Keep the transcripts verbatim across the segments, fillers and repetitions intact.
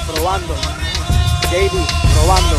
Probando. J D, probando.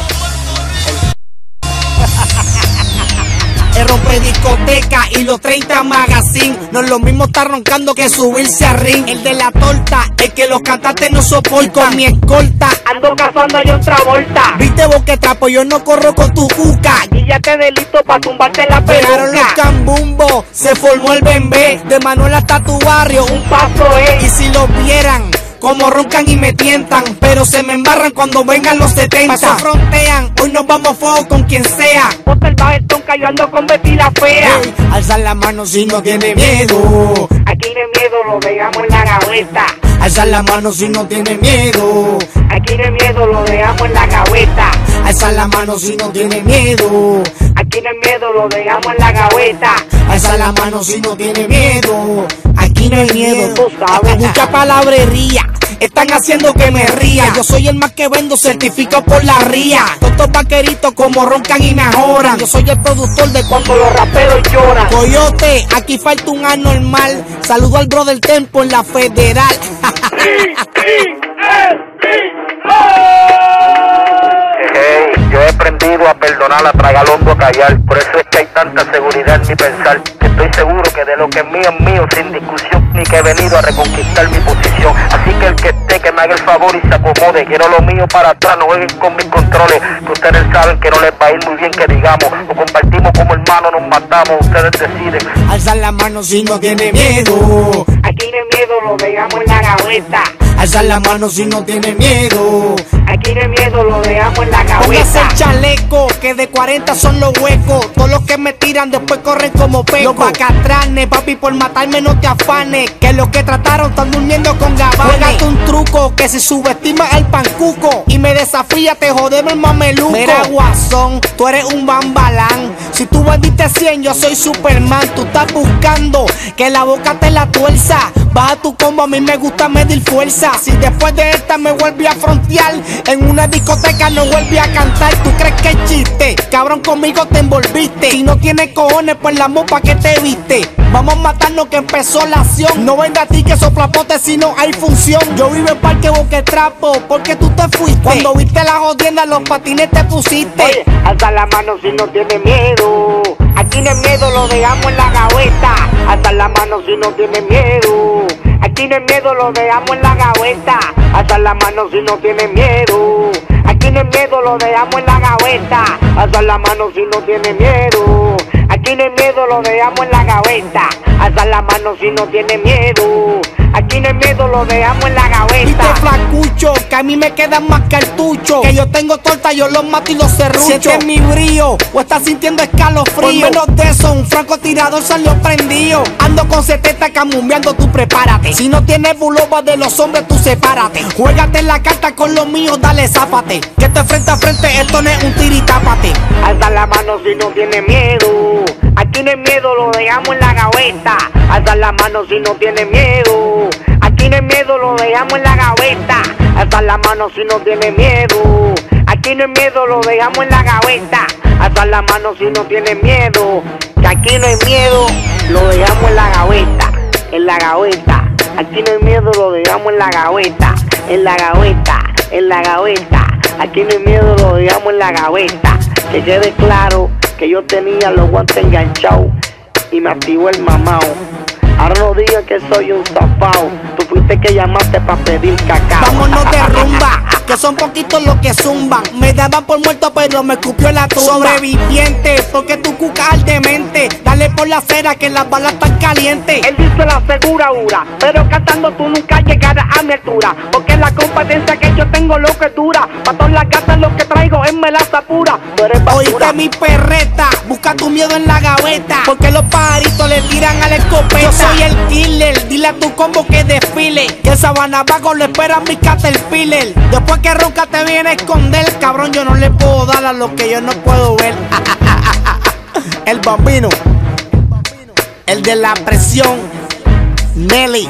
El rompe discoteca y los treinta magazine. No es lo mismo estar roncando que subirse a ring. El de la torta, el que los cantantes no soportan. Con mi escolta ando cazando yo otra vuelta. Viste vos que trapo, yo no corro con tu cuca. Y ya te delito pa' tumbarte la Pegaron los peluca. cambumbos, se formó el bembé. De Manuel hasta tu barrio, Un paso es. y si lo vieran, como roncan y me tientan, pero se me embarran cuando vengan los setenta. Se frontean, hoy nos vamos a fuego con quien sea. Ponte el bajetón que yo ando con Betty la fea. Ey, alza la mano si no tiene miedo. Aquí no hay miedo, lo dejamos en la gaveta. Alza la mano si no tiene miedo. Aquí no hay miedo, lo dejamos en la gaveta. Alza la mano si no tiene miedo. Aquí no hay miedo, lo dejamos en la gaveta. Alza la mano si no tiene miedo. Aquí no hay miedo. Tú sabes. Mucha palabrería. Están haciendo que me ría. Yo soy el más que vendo, certificado por la ría. Todos estos vaqueritos como roncan y mejoran. Yo soy el productor de Cuando los raperos lloran. Coyote, aquí falta un anormal. Saludo al brother Tempo en la federal. Hey, yo he aprendido a perdonar, a tragalondo, a callar. Por eso es que hay tanta seguridad en mi pensar. Estoy seguro que de lo que es mío es mío, sin discusión, ni que he venido a reconquistar mi posición. Así que el que esté, que me haga el favor y se acomode. Quiero lo mío para atrás, no jueguen con mis controles, que ustedes saben que no les va a ir muy bien que digamos. O compartimos como hermanos, nos matamos, ustedes deciden. Alza la mano si no tiene miedo. Aquí no hay miedo, lo dejamos en la gaveta. Alza la mano si no tiene miedo. Aquí no hay miedo, lo dejamos en la Póngase gaveta. el chaleco, que de cuarenta son los huecos. Todos los que me tiran después corren como pecos. Los bacatranes, papi, por matarme no te afanes. Que los que trataron están durmiendo con gabanes. Juégate un truco, que si subestima al pancuco y me desafía, te jodemos el mameluco. Mira, guasón, tú eres un bambalán. Si tú vendiste cien, yo soy Superman. Tú estás buscando que la boca te la tuerza. Baja tu combo, a mí me gusta medir fuerza. Si después de esta me vuelve a frontear, en una discoteca no vuelve a cantar. ¿Tú crees que es chiste? Cabrón, conmigo te envolviste. Si no tienes cojones, pues la mopa que te viste. Vamos a matarnos que empezó la acción. No venga a ti que soplapote si no hay función. Yo vivo en Parque Boquetrapo, porque tú te fuiste. Cuando viste la jodienda, los patines te pusiste. Oye, alza la mano si no tiene miedo. Aquí no hay miedo, lo dejamos en la gaveta. Alza la mano si no tiene miedo. Aquí no hay miedo, lo dejamos en la gaveta. Alza la mano si no tiene miedo. Aquí no hay miedo, lo dejamos en la gaveta. Alza la mano si no tiene miedo. Aquí no hay miedo, lo dejamos en la gaveta. Alza la mano si no tiene miedo. Aquí no hay miedo, lo dejamos en la Viste gaveta. flacucho, que a mí me quedan más cartuchos. Que yo tengo torta, yo los mato y los serrucho. Siente mi brío, o estás sintiendo escalofrío. Por menos de eso, un francotirador salió prendido. Ando con setenta camumbeando, tú prepárate. Si no tienes buloba de los hombres, tú sepárate. Juégate la carta con los míos, dale zápate. Que te frente a frente, esto no es un tiritápate. Alza la mano si no tiene miedo. Aquí no hay miedo, lo dejamos en la gaveta. Alza la mano si no tiene miedo. Aquí no hay miedo, lo dejamos en la gaveta. Alza la mano si no tiene miedo. Aquí no hay miedo, lo dejamos en la gaveta. Alza la mano si no tiene miedo. Que aquí no hay miedo, lo dejamos en la gaveta. En la gaveta. Aquí no hay miedo, lo dejamos en la gaveta. En la gaveta, en la gaveta. Aquí no hay miedo, lo dejamos en la gaveta. Que quede claro que yo tenía los guantes enganchados y me activó el mamao. Ahora no digas que soy un zafao. Tú fuiste que llamaste pa' pedir cacao. Vámonos de rumba, que son poquitos los que zumban. Me daban por muerto, pero me escupió la tumba. Sobreviviente, porque tu cuca al demente. Dale por la acera que las balas están calientes. Él dice la segura ura, pero cantando tú nunca llegarás a mi altura. Porque la competencia que yo tengo lo que dura. Pa' todas las gatas lo que traigo es melaza pura. Tú eres basura. Oíste mi perreta, busca tu miedo en la gaveta. Porque los pajaritos le tiran a la escopeta. Yo soy el killer, dile a tu combo que desfile. Que en Sabana Vago le esperan mi caterpillar. Después que ronca te viene a esconder. Cabrón, yo no le puedo dar a lo que yo no puedo ver. El bambino, el de la presión, Nelly.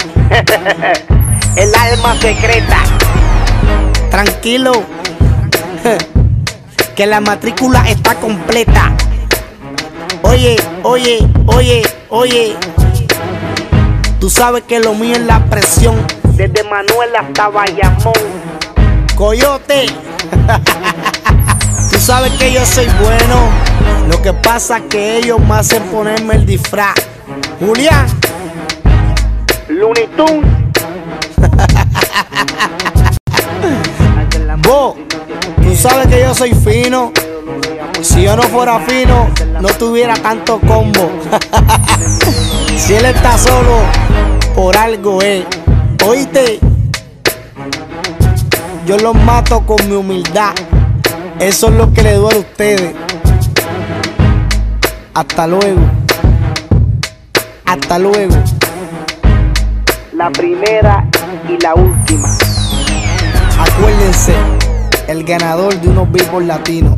El alma secreta. Tranquilo, que la matrícula está completa. Oye, oye, oye, oye. Tú sabes que lo mío es la presión. Desde Manuel hasta Bayamón. Coyote. Tú sabes que yo soy bueno. Lo que pasa es que ellos me hacen ponerme el disfraz. Julián. Looney Tunes. Vos, tú sabes que yo soy fino. Si yo no fuera fino, no tuviera tanto combo. Si él está solo, por algo es. Oíste, yo los mato con mi humildad. Eso es lo que le duele a ustedes. Hasta luego. Hasta luego. La primera y la última. Acuérdense, el ganador de unos Billboard latinos.